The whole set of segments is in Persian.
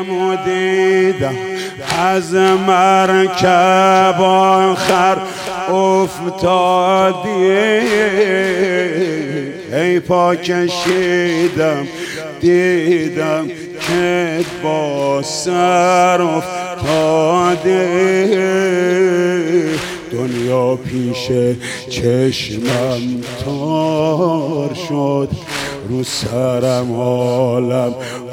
و دیدم از مرکب آخر افتادی، ای پا کشیدم دیدم که با سر افتاده، دنیا پیش چشمم تار شد، رو سرم عالم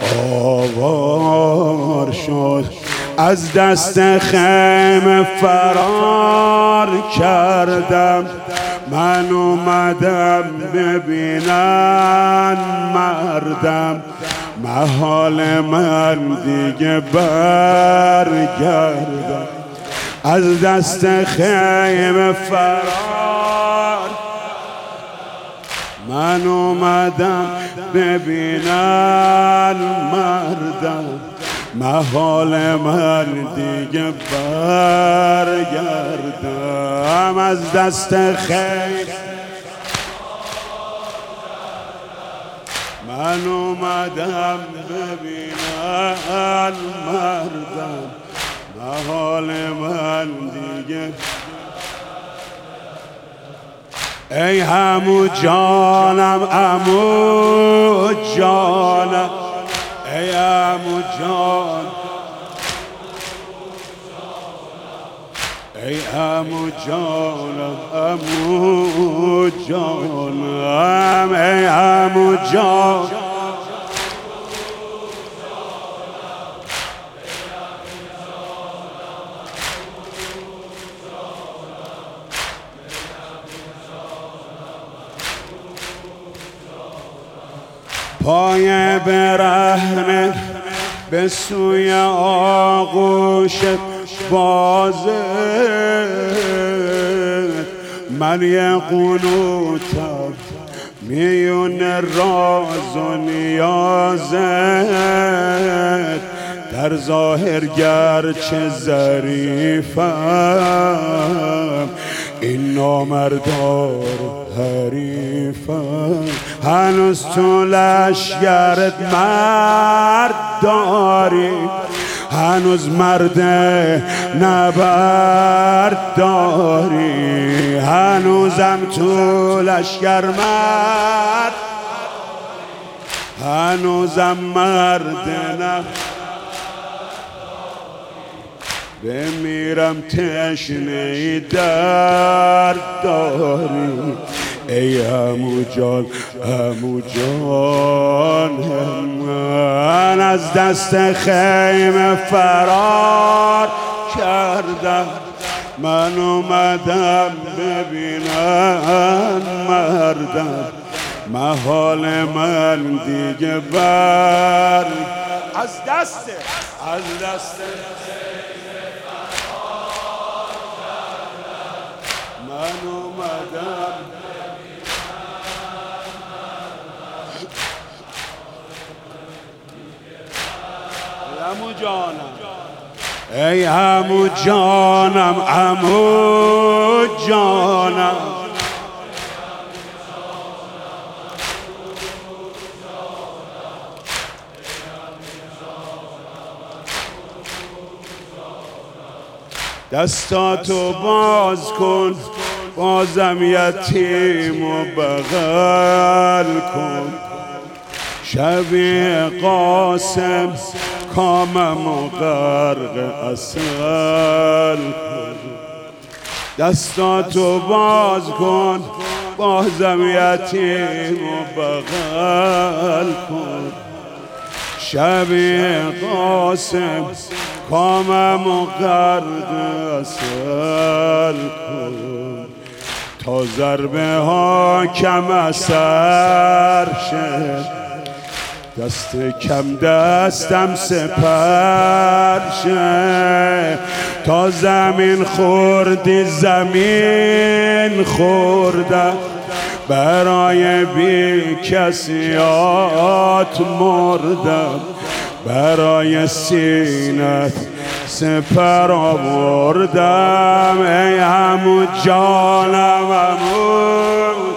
آوار شد، از دست خیمه فرار کردم، من اومدم ببینن مردم، محال من دیگه برگردم، از دست خیمه فرار، من اومدم ببینن مردم، محال من دیگه برگردم، از دست خیمه من اومدم ببینن مردم، محال من دیگه. ای عمو جانم عمو جانم، ای عمو جان، ای عمو جانم عمو جانم، ای عمو جان، پای برهنه به سوی آغوش بازت، من یه قنوتم میون راز و نیازت، در ظاهر گرچه ظریفم، این نامردار حریفم، هنوز تو لشگرت مرد داری، هنوز مرد نبرد داری، هنوزم تو لشگر مرد، هنوزم مرد نبرد، بمیرم تشنه درد داری، ای عمو جان عمو جان، من از دست خیمه فرار کردم، من اومدم ببینم مردم، محال من دیگه بر از دست من اومدم عمو جانم، ای عمو جانم عمو جانم، دستاتو باز کن، بازم یتیم و بغل کن، شبیه قاسم کامم و غرق عسل کن، دستاتو باز کن، بازم یتیم و بغل کن، شبیه قاسم کامم و غرق عسل کن، تا ضربه ها کم اثر شه، دست کم دستم سپر شه، تا زمین خوردی زمین خوردم، برای بی کسیات مردم، برای سینت سپر آوردم، ای عمو جانم عمو